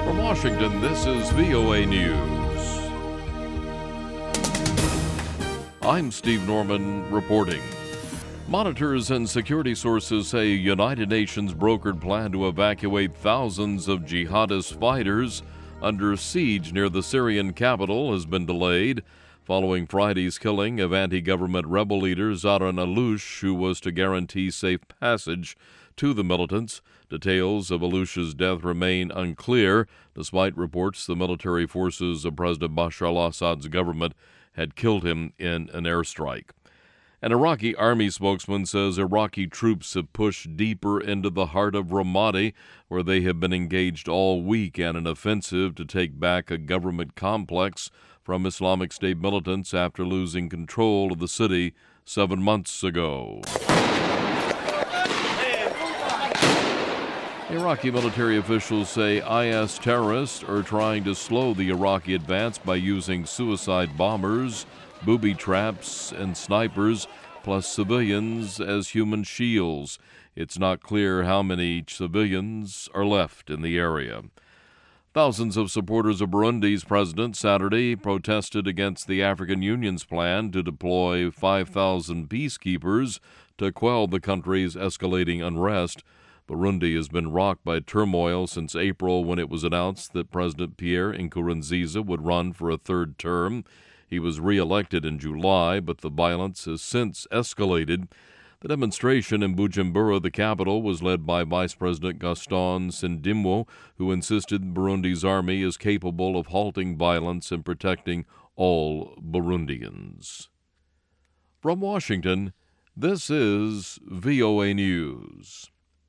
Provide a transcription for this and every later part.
From Washington, this is VOA News. I'm Steve Norman reporting. Monitors and security sources say a United Nations brokered plan to evacuate thousands of jihadist fighters under siege near the Syrian capital has been delayed following Friday's killing of anti-government rebel leader Zaran Alouche, who was to guarantee safe passage to the militants. Details of Alouche's death remain unclear, despite reports the military forces of President Bashar al-Assad's government had killed him in an airstrike. An Iraqi army spokesman says Iraqi troops have pushed deeper into the heart of Ramadi, where they have been engaged all week in an offensive to take back a government complex from Islamic State militants after losing control of the city 7 months ago. Iraqi military officials say IS terrorists are trying to slow the Iraqi advance by using suicide bombers, booby traps, and snipers, plus civilians as human shields. It's not clear how many civilians are left in the area. Thousands of supporters of Burundi's president Saturday protested against the African Union's plan to deploy 5,000 peacekeepers to quell the country's escalating unrest. Burundi has been rocked by turmoil since April, when it was announced that President Pierre Nkurunziza would run for a third term. He was re-elected in July, but the violence has since escalated. The demonstration in Bujumbura, the capital, was led by Vice President Gaston Sindimwo, who insisted Burundi's army is capable of halting violence and protecting all Burundians. From Washington, this is VOA News.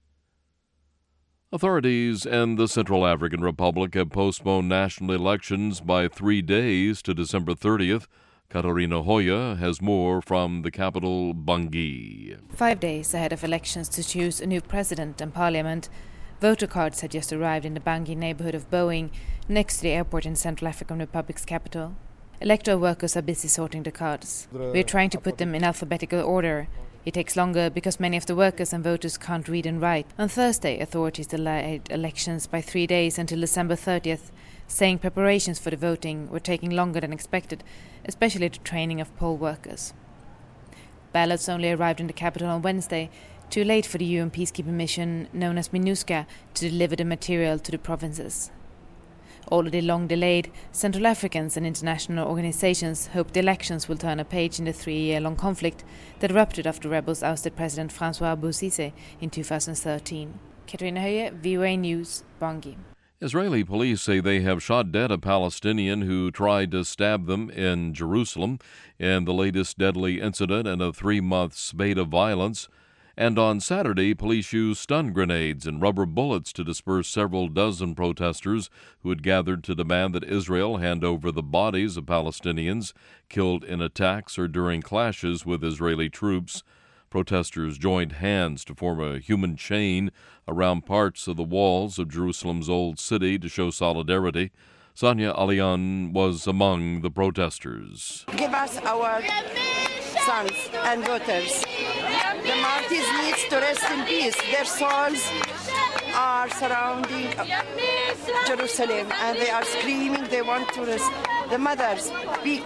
Authorities in the Central African Republic have postponed national elections by 3 days to December 30th. Catarina Hoya has more from the capital, Bangui. 5 days ahead of elections to choose a new president and parliament, voter cards had just arrived in the Bangui neighborhood of Boeing, next to the airport in Central African Republic's capital. Electoral workers are busy sorting the cards. We're trying to put them in alphabetical order. It takes longer because many of the workers and voters can't read and write. On Thursday, authorities delayed elections by 3 days until December 30th, saying preparations for the voting were taking longer than expected, especially the training of poll workers. Ballots only arrived in the capital on Wednesday, too late for the UN peacekeeping mission known as MINUSCA to deliver the material to the provinces. Already long delayed, Central Africans and international organizations hope the elections will turn a page in the 3-year-long conflict that erupted after rebels ousted President Francois Bozizé in 2013. Katrina Höje, VOA News, Bangui. Israeli police say they have shot dead a Palestinian who tried to stab them in Jerusalem in the latest deadly incident in a 3-month spate of violence. And on Saturday, police used stun grenades and rubber bullets to disperse several dozen protesters who had gathered to demand that Israel hand over the bodies of Palestinians killed in attacks or during clashes with Israeli troops. Protesters joined hands to form a human chain around parts of the walls of Jerusalem's Old City to show solidarity. Sonia Alian was among the protesters. Give us our sons and daughters. The martyrs need to rest in peace. Their souls are surrounding Jerusalem and they are screaming, they want to rest. The mothers, be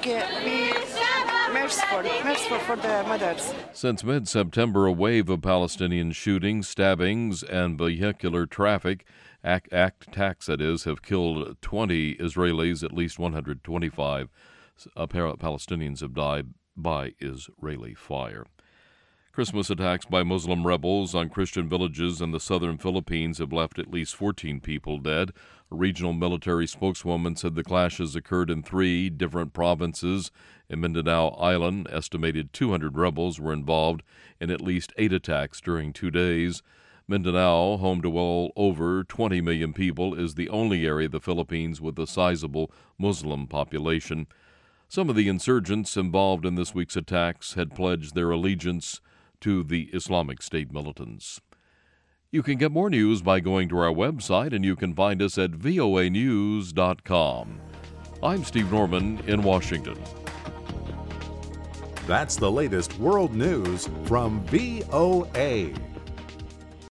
merciful for the mothers. Since mid-September, a wave of Palestinian shootings, stabbings, and vehicular traffic attacks, have killed 20 Israelis. At least 125 Palestinians have died by Israeli fire. Christmas attacks by Muslim rebels on Christian villages in the southern Philippines have left at least 14 people dead. A regional military spokeswoman said the clashes occurred in 3 different provinces. In Mindanao Island, estimated 200 rebels were involved in at least 8 attacks during 2 days. Mindanao, home to well over 20 million people, is the only area of the Philippines with a sizable Muslim population. Some of the insurgents involved in this week's attacks had pledged their allegiance to the Islamic State militants. You can get more news by going to our website, and you can find us at voanews.com. I'm Steve Norman in Washington. That's the latest world news from VOA.